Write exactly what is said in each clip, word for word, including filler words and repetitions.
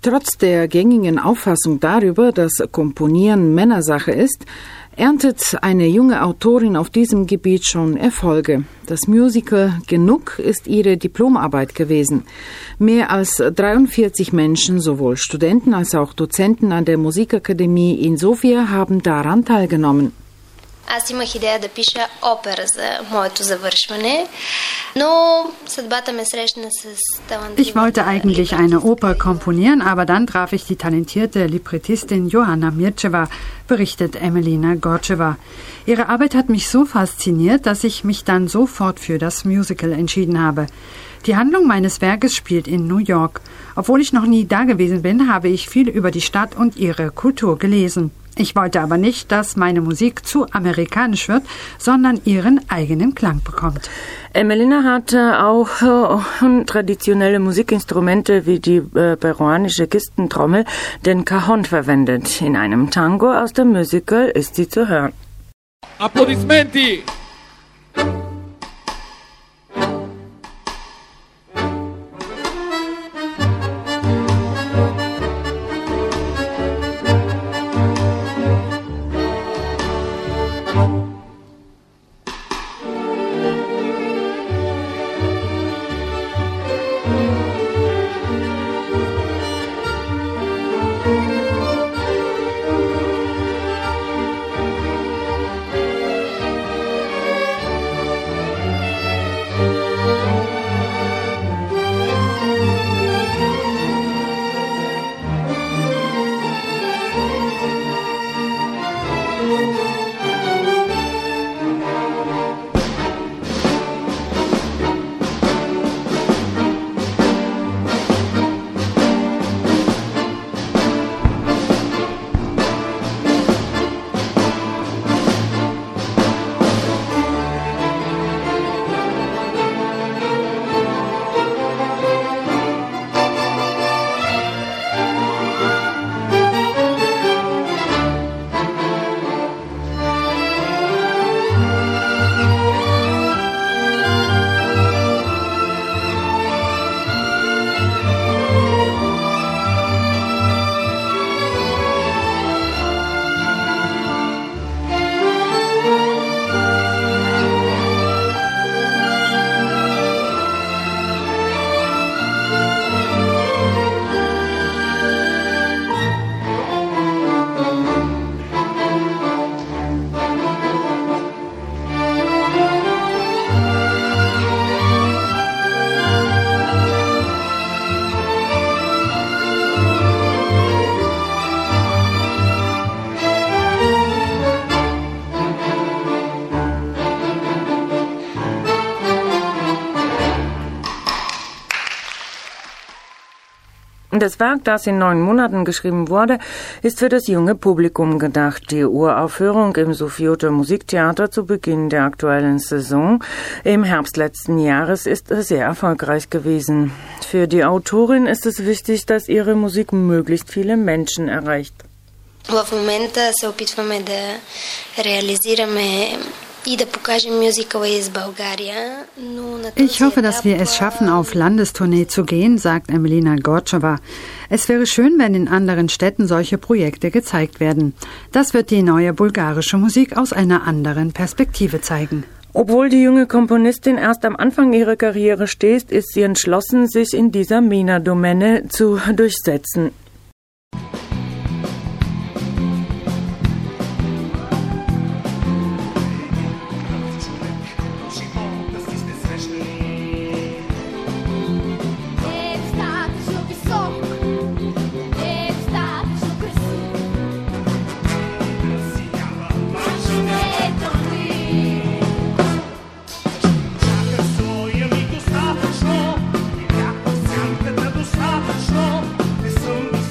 Trotz der gängigen Auffassung darüber, dass Komponieren Männersache ist, erntet eine junge Autorin auf diesem Gebiet schon Erfolge. Das Musical Genug ist ihre Diplomarbeit gewesen. Mehr als dreiundvierzig Menschen, sowohl Studenten als auch Dozenten an der Musikakademie in Sofia, haben daran teilgenommen. Аз имах идея да пиша опера за моето завършване, но съдбата ме срещна с талантливата... Ich wollte eigentlich eine Oper komponieren, aber dann traf ich die talentierte Librettistin Johanna Mirčeva, berichtet Emelina Gorčeva. Ihre Arbeit hat mich so fasziniert, dass ich mich dann sofort für das Musical entschieden habe. Die Handlung meines Werkes spielt in New York. Obwohl ich noch nie da gewesen bin, habe ich viel über die Stadt und ihre Kultur gelesen. Ich wollte aber nicht, dass meine Musik zu amerikanisch wird, sondern ihren eigenen Klang bekommt. Emelina hat auch äh, traditionelle Musikinstrumente wie die äh, peruanische Kistentrommel, den Cajon, verwendet. In einem Tango aus dem Musical ist sie zu hören. Applaudissementi! Das Werk, das in neun Monaten geschrieben wurde, ist für das junge Publikum gedacht. Die Uraufführung im Sofioter Musiktheater zu Beginn der aktuellen Saison im Herbst letzten Jahres ist sehr erfolgreich gewesen. Für die Autorin ist es wichtig, dass ihre Musik möglichst viele Menschen erreicht. В момента се опитваме да реализираме и да покажем мюзикъла из България. Ich hoffe, dass wir es schaffen, auf Landestournee zu gehen, sagt Emelina Gorčeva. Es wäre schön, wenn in anderen Städten solche Projekte gezeigt werden. Das wird die neue bulgarische Musik aus einer anderen Perspektive zeigen. Obwohl die junge Komponistin erst am Anfang ihrer Karriere steht, ist sie entschlossen, sich in dieser MENA-Domäne zu durchsetzen. Достатъчно,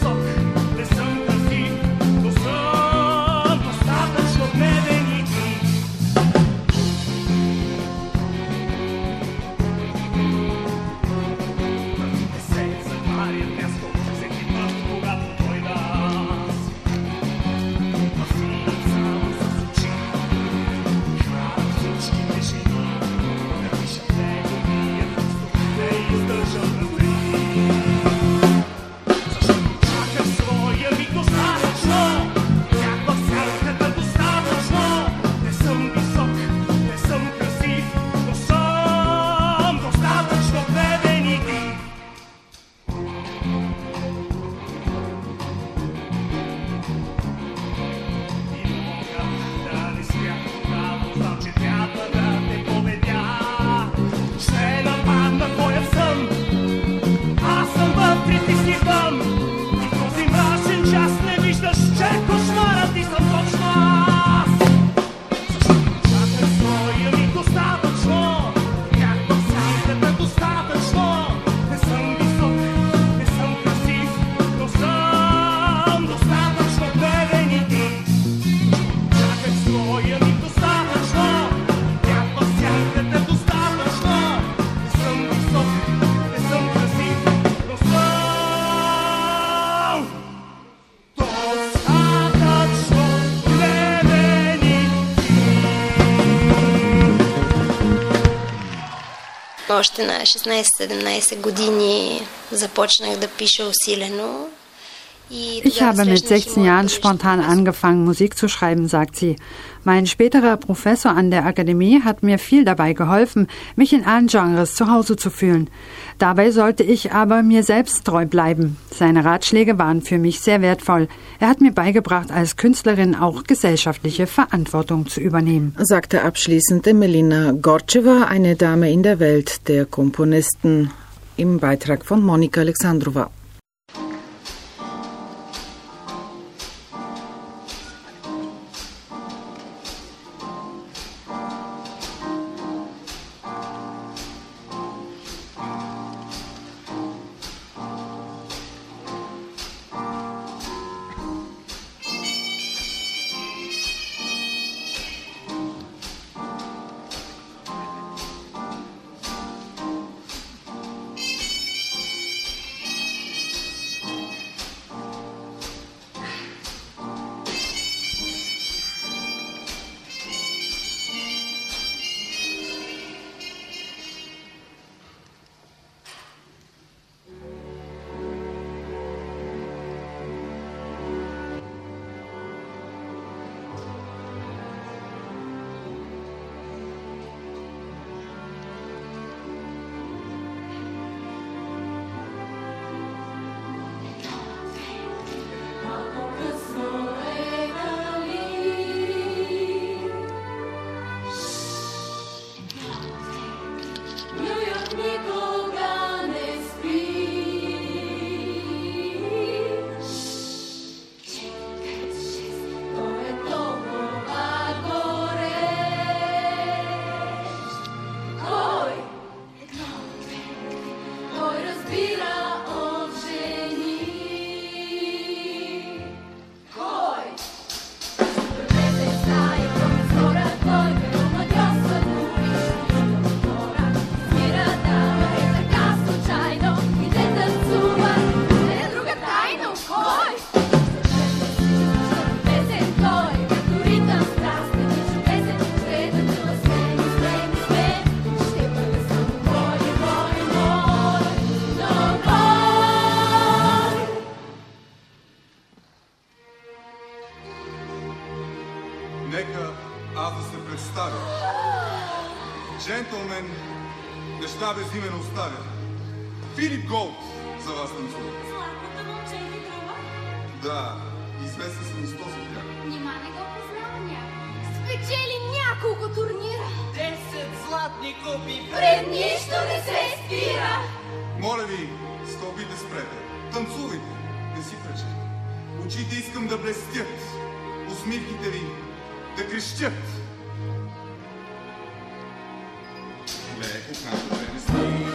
още на шестнайсет-седемнайсет години започнах да пиша усилено. Ich habe mit sechzehn Jahren spontan angefangen, Musik zu schreiben, sagt sie. Mein späterer Professor an der Akademie hat mir viel dabei geholfen, mich in allen Genres zu Hause zu fühlen. Dabei sollte ich aber mir selbst treu bleiben. Seine Ratschläge waren für mich sehr wertvoll. Er hat mir beigebracht, als Künstlerin auch gesellschaftliche Verantwortung zu übernehmen. Sagte abschließend Emelina Gorcheva, eine Dame in der Welt der Komponisten, im Beitrag von Monika Alexandrova. Нека аз да се представя. Джентълмен, неща без име не оставя. Филип Голд за вас танцува. Златната момче ли трува? Да, известен съм и с този бяг. Нима не го познавам някак. Спечели няколко турнира. Десет златни купи. Пред нищо не се спира. Моля ви, стълбите спрете. Танцувайте, не си пречете. Очите искам да блестят. Усмивките ви да крещят. Леко кнапата не стои.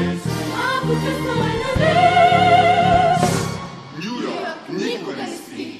Никога не спи.